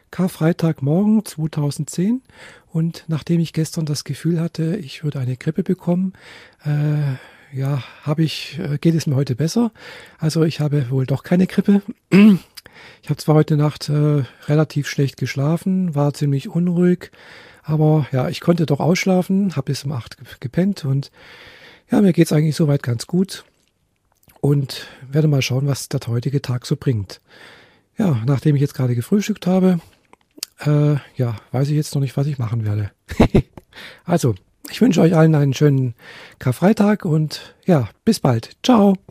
Karfreitagmorgen 2010 und nachdem ich gestern das Gefühl hatte, ich würde eine Grippe bekommen, geht es mir heute besser. Also ich habe wohl doch keine Grippe. Ich habe zwar heute Nacht relativ schlecht geschlafen, war ziemlich unruhig, aber ja, ich konnte doch ausschlafen, habe bis um 8 gepennt und ja, mir geht's eigentlich soweit ganz gut und werde mal schauen, was der heutige Tag so bringt. Ja, nachdem ich jetzt gerade gefrühstückt habe, weiß ich jetzt noch nicht, was ich machen werde. Also, ich wünsche euch allen einen schönen Karfreitag und ja, bis bald. Ciao.